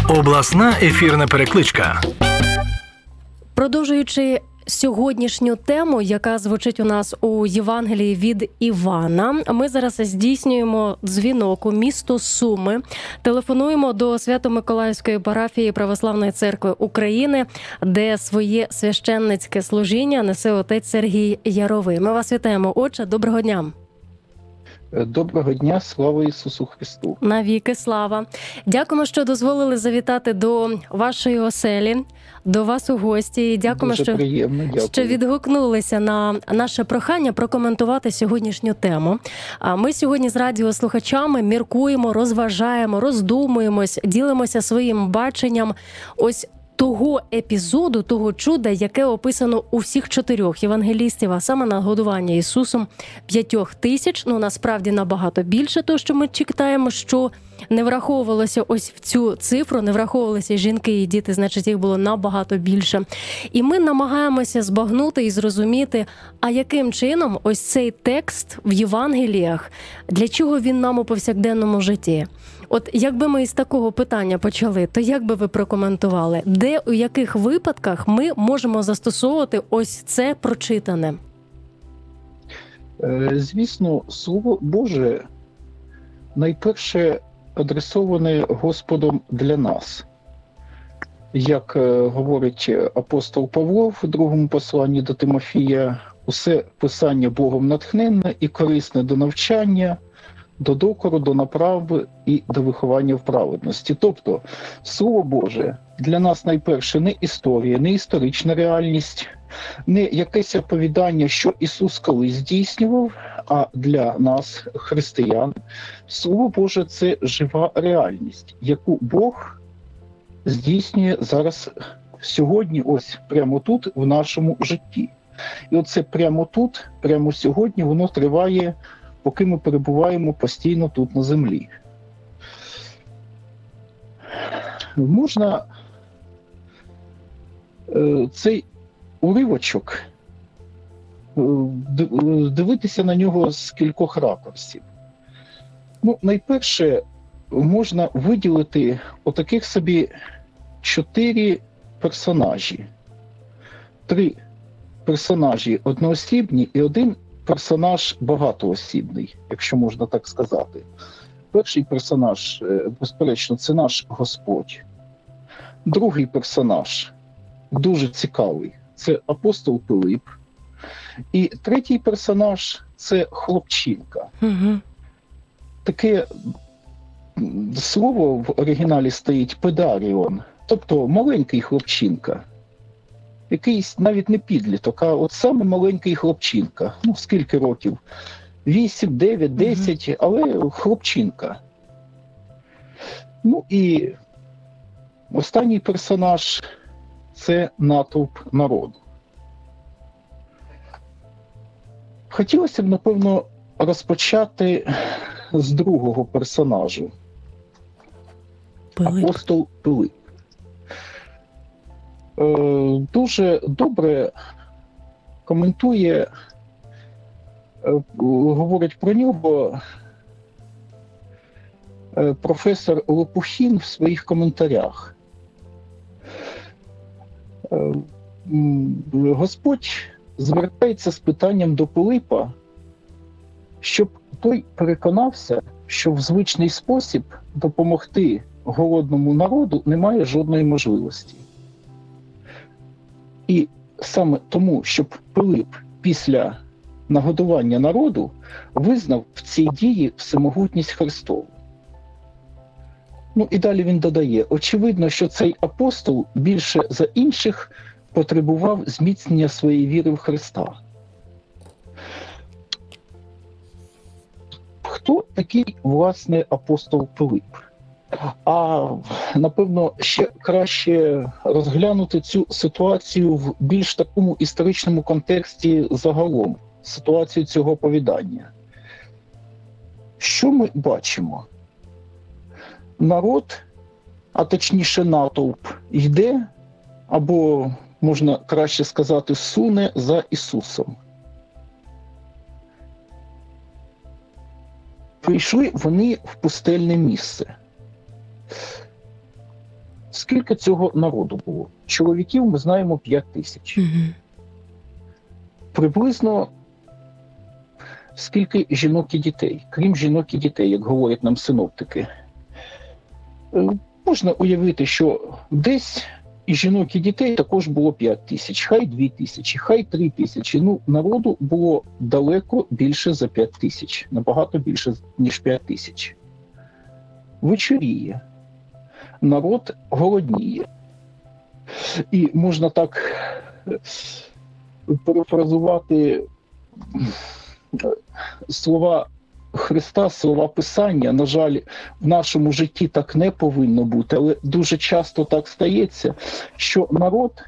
Обласна ефірна перекличка. Продовжуючи сьогоднішню тему, яка звучить у нас у Євангелії від Івана, ми зараз здійснюємо дзвінок у місто Суми. Телефонуємо до Свято-Миколаївської парафії Православної церкви України, де своє священницьке служіння несе отець Сергій Яровий. Ми вас вітаємо, отче. Доброго дня. Доброго дня, слава Ісусу Христу. Навіки слава. Дякуємо, що дозволили завітати до вашої оселі, до вас у гості. І дякуємо, Дуже приємно, дякую. що відгукнулися на наше прохання прокоментувати сьогоднішню тему. Ми сьогодні з радіослухачами міркуємо, розважаємо, роздумуємось, ділимося своїм баченням ось того епізоду, того чуда, яке описано у всіх 4 євангелістів, а саме нагодування Ісусом 5000, насправді набагато більше того, що ми читаємо, що не враховувалося ось в цю цифру, не враховувалися жінки і діти, значить їх було набагато більше. І ми намагаємося збагнути і зрозуміти, а яким чином ось цей текст в Євангеліях, для чого він нам у повсякденному житті? От якби ми із такого питання почали, то як би ви прокоментували, де, у яких випадках ми можемо застосовувати ось це прочитане? Звісно, Слово Боже найперше адресоване Господом для нас. Як говорить апостол Павло в другому посланні до Тимофія, усе писання Богом натхненне і корисне до навчання, до докору, до направи і до виховання в праведності. Тобто, Слово Боже для нас найперше не історія, не історична реальність, не якесь оповідання, що Ісус колись здійснював, а для нас, християн, Слово Боже – це жива реальність, яку Бог здійснює зараз, сьогодні, ось прямо тут, в нашому житті. І оце прямо тут, прямо сьогодні, воно триває, поки ми перебуваємо постійно тут на землі. Можна цей уривочок дивитися на нього з кількох ракурсів. Найперше, можна виділити отаких собі 4 персонажі. 3 персонажі одноосібні і 1 персонаж багатоосібний, якщо можна так сказати. Перший персонаж, безперечно, це наш Господь. Другий персонаж, дуже цікавий, це апостол Пилип. І третій персонаж – це хлопчинка. Угу. Таке слово в оригіналі стоїть «педаріон», тобто маленький хлопчинка. Якийсь навіть не підліток, а от саме маленький хлопчинка. Скільки років? 8, 9, 10, але хлопчинка. І останній персонаж – це натовп народу. Хотілося б, напевно, розпочати з другого персонажу. Пилип. Апостол Пилип. Дуже добре коментує, говорить про нього професор Лопухін в своїх коментарях. Господь звертається з питанням до Пилипа, щоб той переконався, що в звичний спосіб допомогти голодному народу немає жодної можливості. І саме тому, щоб Пилип після нагодування народу визнав в цій дії всемогутність Христову. І далі він додає, очевидно, що цей апостол більше за інших потребував зміцнення своєї віри в Христа. Хто такий, власне, апостол Пилип? А, напевно, ще краще розглянути цю ситуацію в більш такому історичному контексті загалом, ситуацію цього оповідання. Що ми бачимо? Народ, а точніше натовп, йде, або, можна краще сказати, суне за Ісусом. Прийшли вони в пустельне місце. скільки цього народу було? Чоловіків ми знаємо 5000. Приблизно скільки жінок і дітей, крім жінок і дітей, як говорять нам синоптики. Можна уявити, що десь і жінок, і дітей також було 5000, хай 2000, хай 3000. Ну, народу було далеко більше за 5000, набагато більше, ніж 5000. Вечоріє. Народ голодніє. І можна так перефразувати слова Христа, слова Писання. На жаль, в нашому житті так не повинно бути, але дуже часто так стається, що народ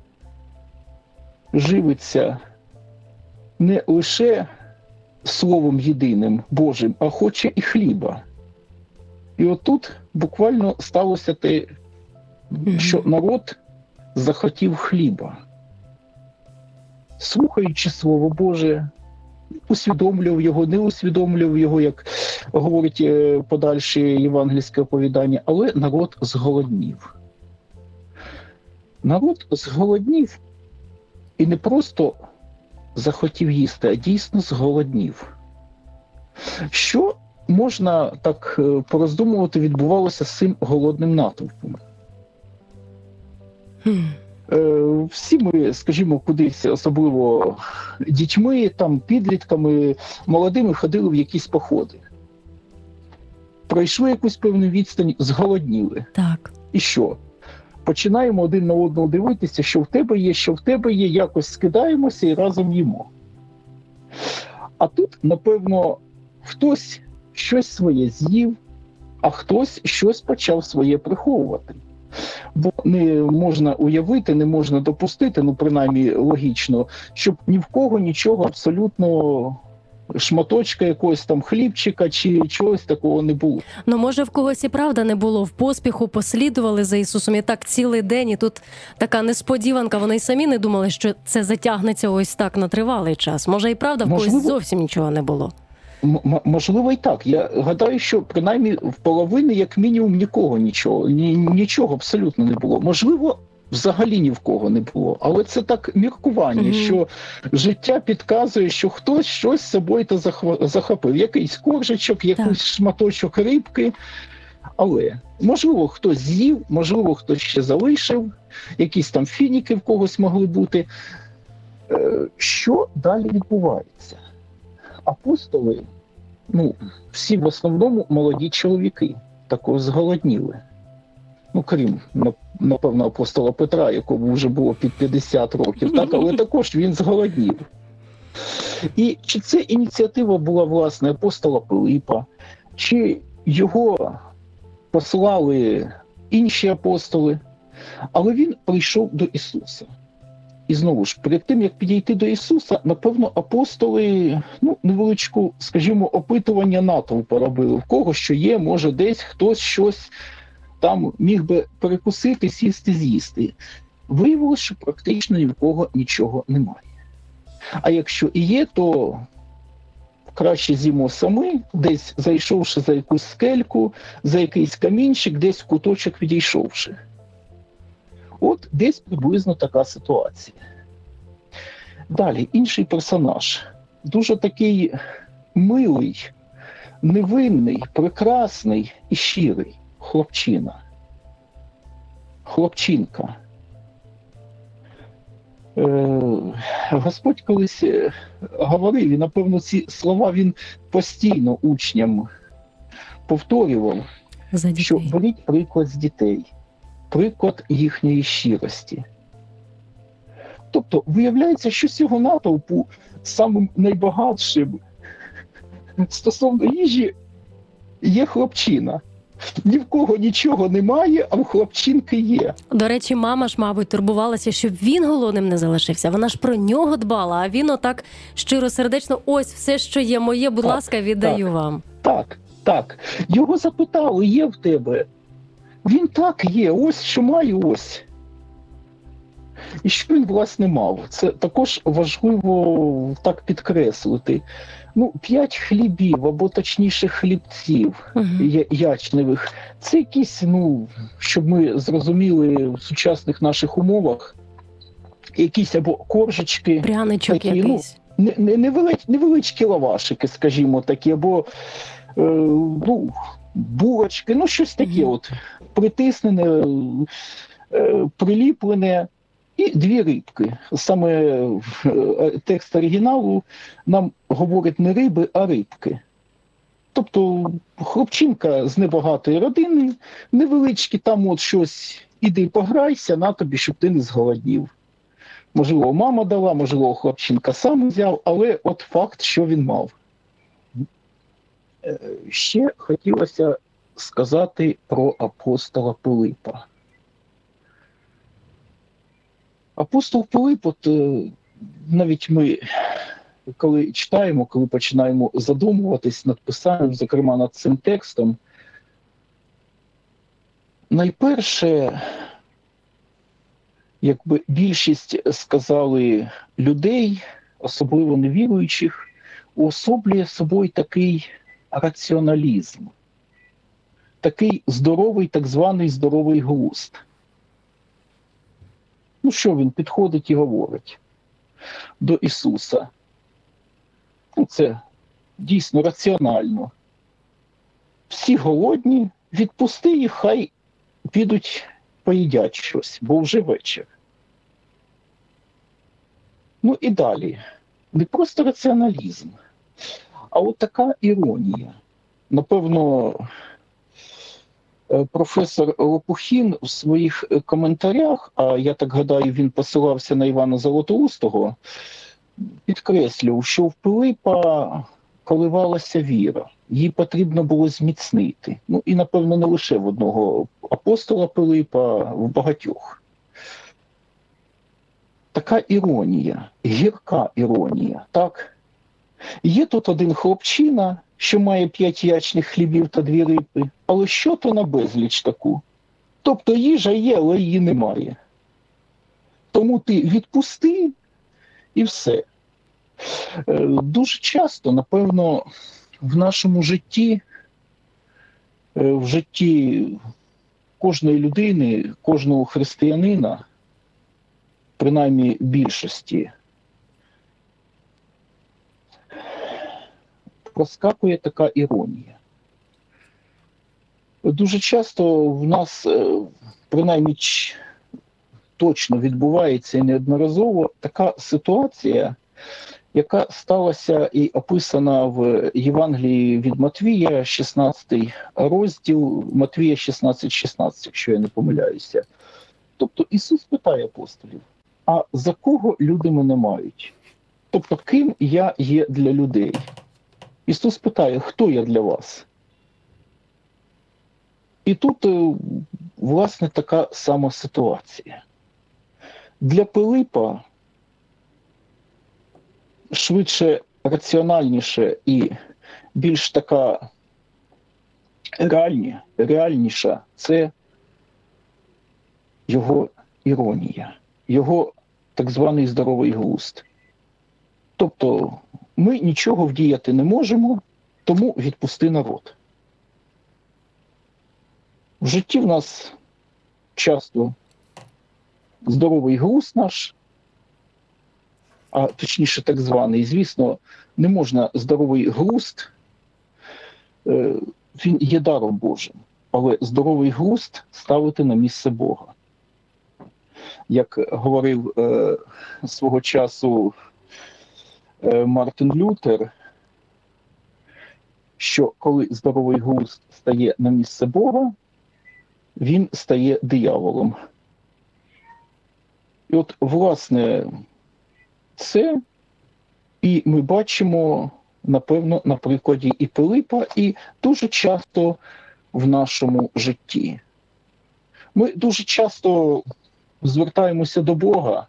живиться не лише Словом єдиним Божим, а хоче і хліба. І отут буквально сталося те, що народ захотів хліба. Слухаючи Слово Боже, усвідомлював його, не усвідомлював його, як говорить подальше євангельське оповідання, але народ зголоднів. Народ зголоднів і не просто захотів їсти, а дійсно зголоднів. Що можна так пороздумувати відбувалося з цим голодним натовпом? Всі ми, скажімо, кудись, особливо дітьми, там, підлітками, молодими ходили в якісь походи. Пройшли якусь певну відстань, зголодніли. Так. І що? Починаємо один на одного дивитися, що в тебе є, якось скидаємося і разом їмо. А тут, напевно, хтось щось своє з'їв, а хтось щось почав своє приховувати. Бо не можна уявити, не можна допустити, ну принаймні логічно, щоб ні в кого нічого абсолютно, шматочка якогось там хлібчика чи чогось такого не було. Ну, може, в когось і правда не було, в поспіху послідували за Ісусом і так цілий день, і тут така несподіванка, вони й самі не думали, що це затягнеться ось так на тривалий час. Може, і правда, в когось зовсім нічого не було. Можливо, і так. Я гадаю, що принаймні в половини, як мінімум, нічого абсолютно не було. Можливо, взагалі ні в кого не було. Але це так міркування, що життя підказує, що хтось щось з собою захопив. Якийсь коржичок, якийсь шматочок рибки. Але, можливо, хтось з'їв, можливо, хтось ще залишив, якісь там фініки в когось могли бути. Що далі відбувається? Апостоли, всі в основному молоді чоловіки, також зголодніли. Крім, напевно, апостола Петра, якому вже було під 50 років, так, але також він зголоднів. І чи це ініціатива була, власне, апостола Пилипа, чи його послали інші апостоли, але він прийшов до Ісуса. І знову ж, перед тим, як підійти до Ісуса, напевно, апостоли, невеличку, скажімо, опитування натовпу робили. В кого що є, може десь хтось щось там міг би перекусити, сісти, з'їсти. Виявилося, що практично ні в кого нічого немає. А якщо і є, то краще з'їмо самі, десь зайшовши за якусь скельку, за якийсь камінчик, десь в куточок відійшовши. От десь приблизно така ситуація. Далі, інший персонаж. Дуже такий милий, невинний, прекрасний і щирий. Хлопчина. Хлопчинка. Господь колись говорив, і, напевно, ці слова він постійно учням повторював, що беріть приклад з дітей. Приклад їхньої щирості. Тобто, виявляється, що з цього натовпу самим найбагатшим стосовно їжі є хлопчина. Ні в кого нічого немає, а в хлопчинки є. До речі, мама ж, мабуть, турбувалася, щоб він голодним не залишився. Вона ж про нього дбала, а він отак щиросердечно, ось все, що є моє, будь ласка, віддаю вам. Так. Його запитали, є в тебе? Він так є, ось що маю, ось. І що він, власне, мав? Це також важливо так підкреслити. 5 хлібів, або точніше хлібців ячневих, це якісь, щоб ми зрозуміли в сучасних наших умовах, якісь або коржечки, пряничок такі, якийсь. Невеличкі лавашики, скажімо такі, або булочки, щось таке от притиснене, приліплене, і 2 рибки. Саме текст оригіналу нам говорить не риби, а рибки. Тобто хлопчинка з небагатої родини, невеличкі, там от щось, іди пограйся, на тобі, щоб ти не зголоднів. Можливо, мама дала, можливо, хлопчинка сам взяв, але от факт, що він мав. Ще хотілося сказати про апостола Пилипа. Апостол Пилип, навіть ми, коли читаємо, коли починаємо задумуватись над писанням, зокрема над цим текстом, найперше, якби більшість, сказали, людей, особливо невіруючих, уособлює собою такий раціоналізм, такий здоровий, так званий здоровий глузд. Що він підходить і говорить до Ісуса? Це дійсно раціонально. Всі голодні, відпусти їх, хай підуть поїдять щось, бо вже вечір. І далі. Не просто раціоналізм, а от така іронія. Напевно, професор Лопухін у своїх коментарях, а я так гадаю, він посилався на Івана Золотоустого, підкреслював, що в Пилипа коливалася віра. Її потрібно було зміцнити. І, напевно, не лише в одного апостола Пилипа, в багатьох. Така іронія, гірка іронія, так? Є тут один хлопчина, що має 5 ячних хлібів та 2 риби, але що то на безліч таку? Тобто їжа є, але її немає. Тому ти відпусти і все. Дуже часто, напевно, в нашому житті, в житті кожної людини, кожного християнина, принаймні більшості, проскакує така іронія. Дуже часто в нас, принаймні точно відбувається і неодноразово, така ситуація, яка сталася і описана в Євангелії від Матвія, 16 розділ, Матвія 16:16, якщо я не помиляюся. Тобто Ісус питає апостолів, а за кого люди мене мають? Тобто ким я є для людей? Ісус питає, хто я для вас? І тут, власне, така сама ситуація. Для Пилипа швидше, раціональніше і більш така реальніша – це його іронія, його так званий здоровий глузд. Тобто ми нічого вдіяти не можемо, тому відпусти народ. В житті в нас часто здоровий глузд наш, а точніше так званий, звісно, не можна здоровий глузд, він є даром Божим, але здоровий глузд ставити на місце Бога. Як говорив свого часу Мартин Лютер, що коли здоровий глузд стає на місце Бога, він стає дияволом. І от, власне, це і ми бачимо, напевно, на прикладі і Пилипа, і дуже часто в нашому житті. Ми дуже часто звертаємося до Бога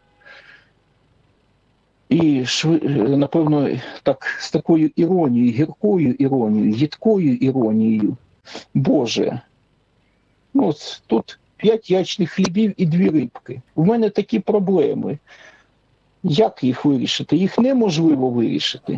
і, напевно, так, з такою іронією, гіркою іронією, їдкою іронією. Боже, от тут 5 ячних хлібів і 2 рибки. У мене такі проблеми. Як їх вирішити? Їх неможливо вирішити.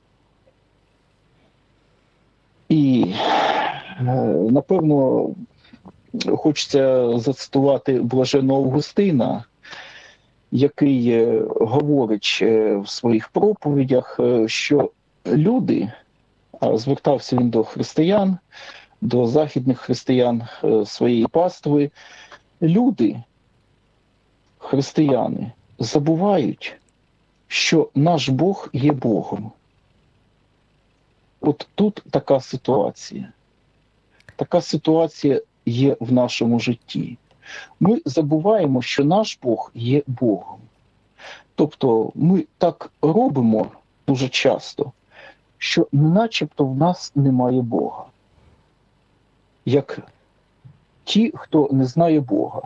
І, напевно, хочеться зацитувати Блаженного Августина, який говорить в своїх проповідях, що люди, а звертався він до християн, до західних християн своєї пастви, люди, християни, забувають, що наш Бог є Богом. От тут така ситуація. Така ситуація є в нашому житті. Ми забуваємо, що наш Бог є Богом. Тобто ми так робимо дуже часто, що начебто в нас немає Бога. Як ті, хто не знає Бога.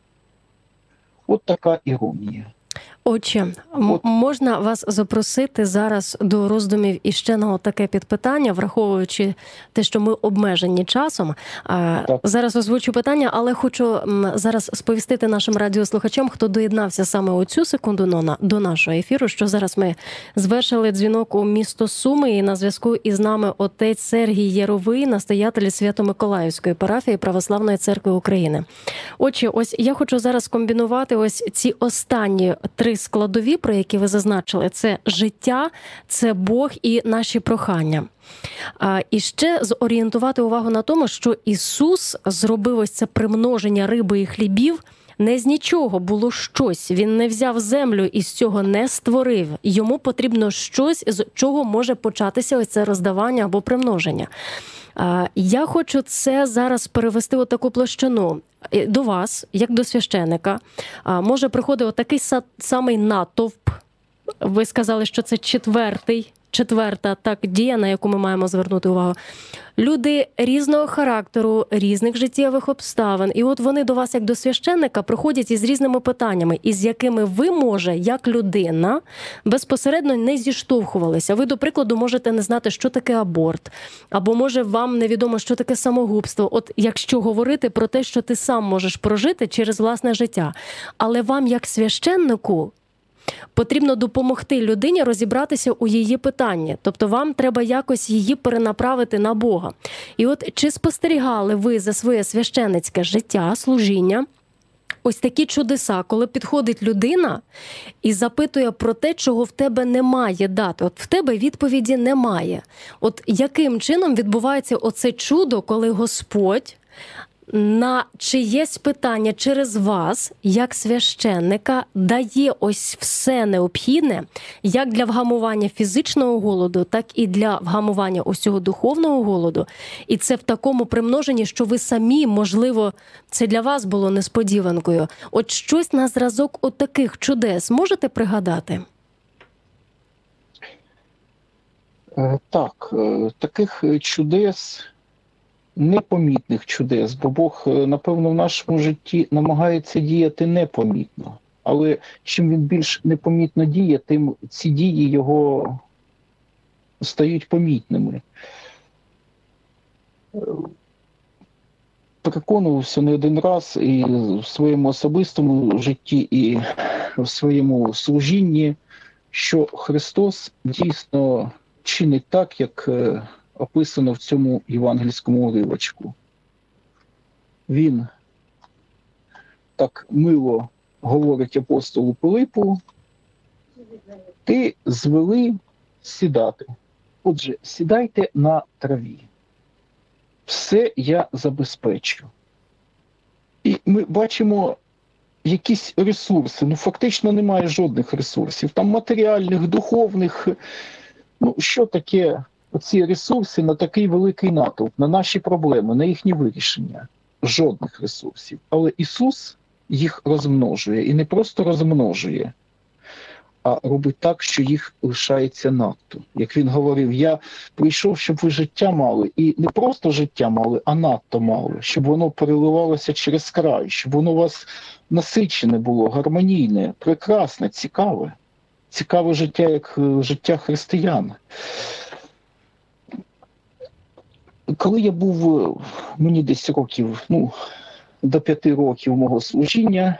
От така іронія. Отче, можна вас запросити зараз до роздумів іще на таке підпитання, враховуючи те, що ми обмежені часом. Так. Зараз озвучу питання, але хочу зараз сповістити нашим радіослухачам, хто доєднався саме у цю секунду до нашого ефіру, що зараз ми звершили дзвінок у місто Суми, і на зв'язку із нами отець Сергій Яровий, настоятель Свято-Миколаївської парафії Православної церкви України. Отче, ось я хочу зараз комбінувати ось ці останні 3 складові, про які ви зазначили. Це життя, це Бог і наші прохання. І ще зорієнтувати увагу на тому, що Ісус зробив ось це примноження риби і хлібів не з нічого, було щось. Він не взяв землю і з цього не створив. Йому потрібно щось, з чого може початися ось це роздавання або примноження. Я хочу це зараз перевести у таку площину. До вас, як до священика, може приходити такий самий натовп. Ви сказали, що це четверта дія, на яку ми маємо звернути увагу. Люди різного характеру, різних життєвих обставин. І от вони до вас, як до священника, приходять із різними питаннями, із якими ви, може, як людина, безпосередньо не зіштовхувалися. Ви, до прикладу, можете не знати, що таке аборт. Або, може, вам невідомо, що таке самогубство. От якщо говорити про те, що ти сам можеш прожити через власне життя. Але вам, як священнику, потрібно допомогти людині розібратися у її питанні. Тобто вам треба якось її перенаправити на Бога. І от чи спостерігали ви за своє священницьке життя, служіння, ось такі чудеса, коли підходить людина і запитує про те, чого в тебе немає дати. От в тебе відповіді немає. От яким чином відбувається оце чудо, коли Господь на чиєсь питання через вас, як священника, дає ось все необхідне, як для вгамування фізичного голоду, так і для вгамування усього духовного голоду. І це в такому примноженні, що ви самі, можливо, це для вас було несподіванкою. От щось на зразок от таких чудес можете пригадати? Так, таких чудес, непомітних чудес, бо Бог, напевно, в нашому житті намагається діяти непомітно. Але чим він більш непомітно діє, тим ці дії його стають помітними. Переконувався не один раз і в своєму особистому житті, і в своєму служінні, що Христос дійсно чинить так, як описано в цьому євангельському уривочку. Він так мило говорить апостолу Пилипу: ти звели сідати. Отже, сідайте на траві. Все я забезпечу. І ми бачимо якісь ресурси. Ну, фактично немає жодних ресурсів. Там матеріальних, духовних. Ну, що таке оці ресурси на такий великий натовп, на наші проблеми, на їхні вирішення? Жодних ресурсів. Але Ісус їх розмножує. І не просто розмножує, а робить так, що їх лишається надто. Як він говорив: я прийшов, щоб ви життя мали. І не просто життя мали, а надто мали. Щоб воно переливалося через край. Щоб воно у вас насичене було, гармонійне, прекрасне, цікаве. Цікаве життя, як життя християн. Коли я був, мені десь років до 5 років мого служіння,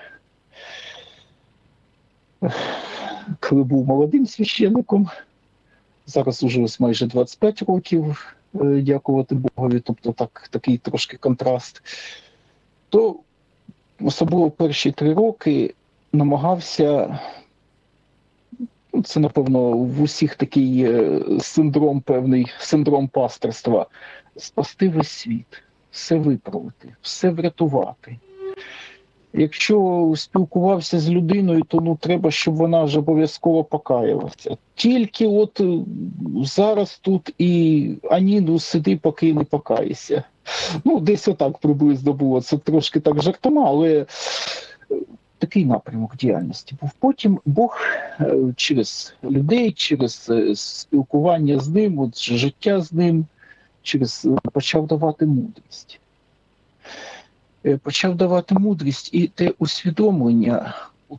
коли був молодим священником, зараз уже ось майже 25 років, дякувати Богові, тобто такий трошки контраст, то особливо перші 3 роки намагався, це, напевно, в усіх такий синдром певний, синдром пастирства, спасти весь світ, все виправити, все врятувати. Якщо спілкувався з людиною, то треба, щоб вона ж обов'язково покаялася. Тільки от зараз тут і сиди, поки не покаєшся. Десь отак приблизно було. Це трошки так жартома, але такий напрямок діяльності був. Потім Бог через людей, через спілкування з ним, життя з ним, почав давати мудрість. Почав давати мудрість і те усвідомлення,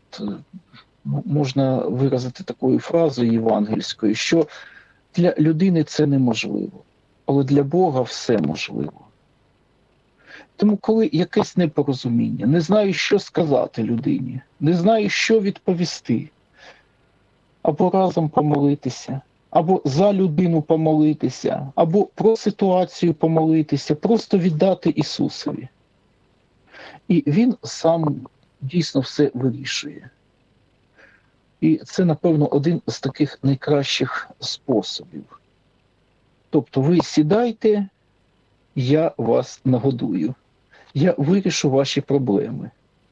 можна виразити такою фразою євангельською, що для людини це неможливо, але для Бога все можливо. Тому коли якесь непорозуміння, не знаю, що сказати людині, не знаю, що відповісти, або разом помолитися, або за людину помолитися, або про ситуацію помолитися, просто віддати Ісусові. І Він сам дійсно все вирішує. І це, напевно, один з таких найкращих способів. Тобто ви сідайте, я вас нагодую. Я вирішу ваші проблеми.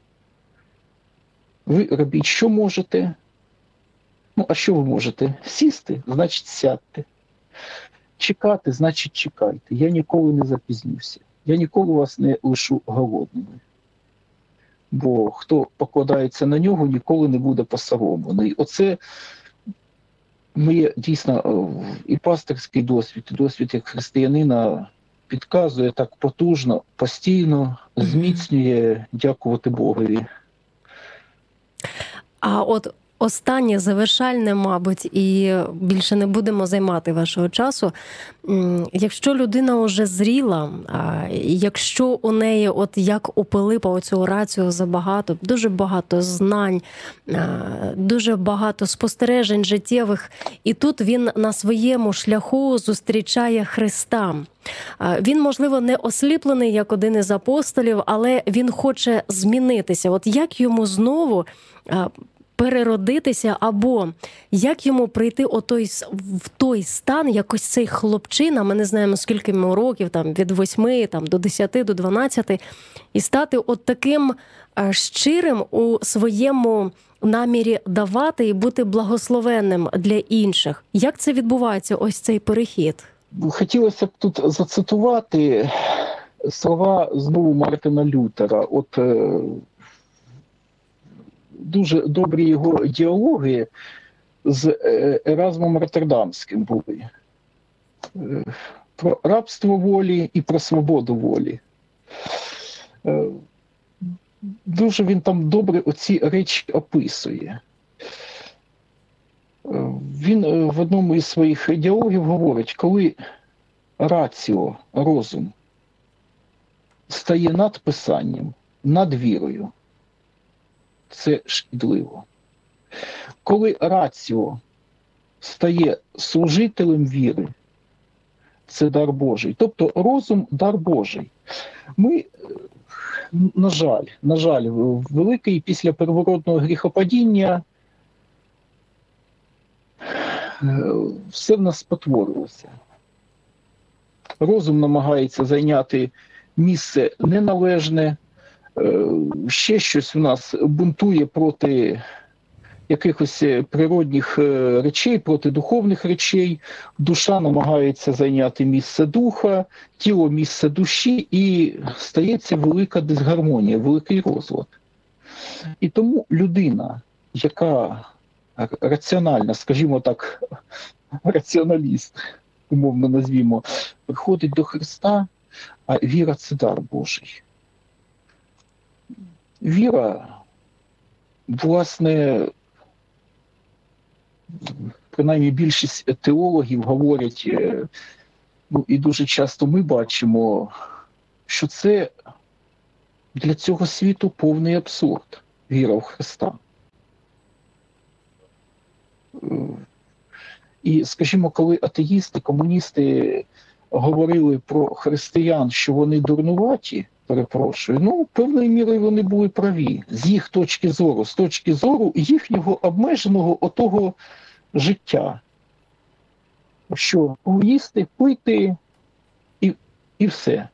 Ви робіть, що можете. А що ви можете? Сісти, значить сядьте. Чекати, значить чекайте. Я ніколи не запізнюся. Я ніколи вас не лишу голодними. Бо хто покладається на нього, ніколи не буде посоромлений. Оце моє дійсно і пастирський досвід, і досвід як християнина підказує так потужно, постійно, зміцнює, дякувати Богові. А от останнє, завершальне, мабуть, і більше не будемо займати вашого часу. Якщо людина вже зріла, якщо у неї, от як у Пилипа, оцього рацію забагато, дуже багато знань, дуже багато спостережень життєвих, і тут він на своєму шляху зустрічає Христа. Він, можливо, не осліплений, як один із апостолів, але він хоче змінитися. От як йому знову переродитися, або як йому прийти в той стан, якось цей хлопчина, ми не знаємо, скільки йому років, від 8 до 10, до 12, і стати от таким щирим у своєму намірі давати і бути благословенним для інших. Як це відбувається, ось цей перехід? Хотілося б тут зацитувати слова знову Мартина Лютера. Дуже добрі його діалоги з Еразмом Роттердамським були. Про рабство волі і про свободу волі. Дуже він там добре оці речі описує. Він в одному із своїх діалогів говорить, коли раціо, розум, стає над писанням, над вірою, це шкідливо. Коли раціо стає служителем віри, це дар Божий. Тобто розум – дар Божий. Ми, на жаль, великий після первородного гріхопадіння все в нас спотворилося. Розум намагається зайняти місце неналежне, ще щось в нас бунтує проти якихось природних речей, проти духовних речей. Душа намагається зайняти місце духа, тіло – місце душі, і стається велика дисгармонія, великий розлад. І тому людина, яка раціональна, скажімо так, раціоналіст, умовно назвімо, приходить до Христа, а віра – це дар Божий. Віра, власне, принаймні більшість теологів говорять, і дуже часто ми бачимо, що це для цього світу повний абсурд – віра в Христа. І, скажімо, коли атеїсти, комуністи говорили про християн, що вони дурнуваті, перепрошую, певною мірою вони були праві. З їх точки зору, з точки зору їхнього обмеженого отого життя. Що їсти, пити і все.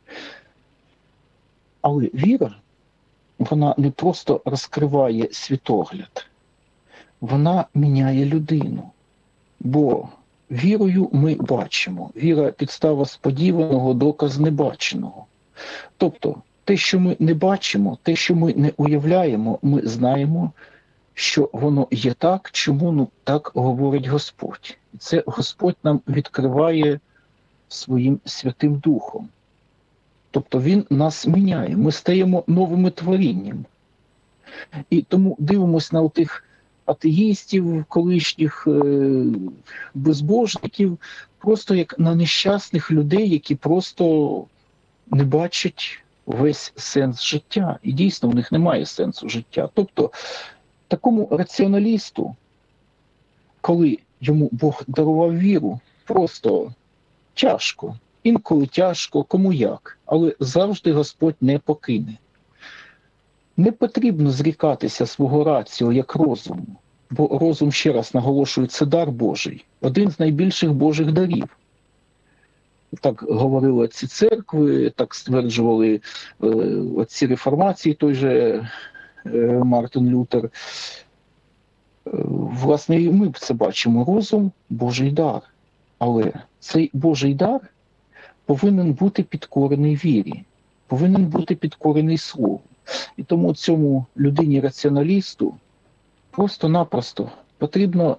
Але віра, вона не просто розкриває світогляд, вона міняє людину. Бо вірою ми бачимо. Віра – підстава сподіваного, доказ небаченого. Тобто, те, що ми не бачимо, те, що ми не уявляємо, ми знаємо, що воно є так, чому так говорить Господь. І це Господь нам відкриває своїм Святим Духом. Тобто Він нас міняє, ми стаємо новими творінням. І тому дивимось на тих атеїстів, колишніх безбожників, просто як на нещасних людей, які просто не бачать весь сенс життя. І дійсно в них немає сенсу життя. Тобто такому раціоналісту, коли йому Бог дарував віру, просто тяжко. Інколи тяжко, кому як. Але завжди Господь не покине. Не потрібно зрікатися свого раціо як розуму. Бо розум, ще раз наголошую, це дар Божий. Один з найбільших Божих дарів. Так говорили ці церкви, так стверджували ці реформації, той же Мартин Лютер. Власне, і ми це бачимо. Розум – Божий дар. Але цей Божий дар повинен бути підкорений вірі, повинен бути підкорений Слову. І тому цьому людині-раціоналісту просто-напросто потрібно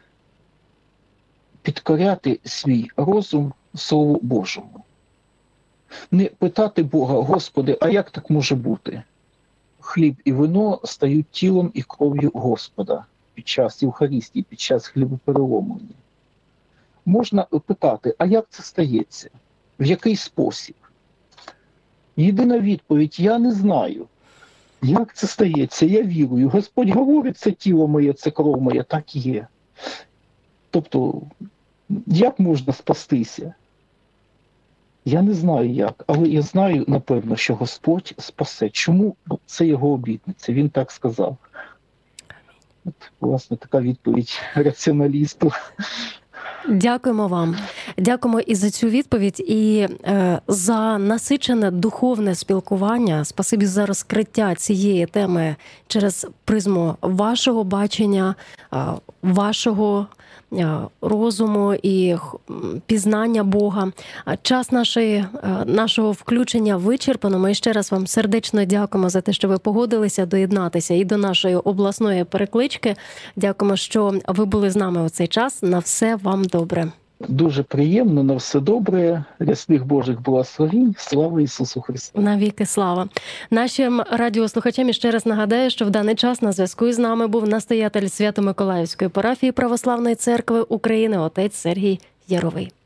підкоряти свій розум Слову Божому. Не питати Бога: Господи, а як так може бути? Хліб і вино стають тілом і кров'ю Господа під час Євхаристії, під час хлібопереломлення. Можна питати: а як це стається? В який спосіб? Єдина відповідь: я не знаю. Як це стається? Я вірую. Господь говорить: це тіло моє, це кров моя, так і є. Тобто, як можна спастися? Я не знаю як, але я знаю, напевно, що Господь спасе. Чому? Бо це його обітниця, він так сказав. От, власне, така відповідь раціоналісту. Дякуємо вам. Дякуємо і за цю відповідь, і за насичене духовне спілкування. Спасибі за розкриття цієї теми через призму вашого бачення, вашого розуму і пізнання Бога. Час нашого включення вичерпано. Ми ще раз вам сердечно дякуємо за те, що ви погодилися доєднатися і до нашої обласної переклички. Дякуємо, що ви були з нами у цей час. На все вам добре. Дуже приємно, на все добре. Рясних Божих благословінь. Слава Ісусу Христу! Навіки слава! Нашим радіослухачам ще раз нагадаю, що в даний час на зв'язку з нами був настоятель Свято-Миколаївської парафії Православної церкви України отець Сергій Яровий.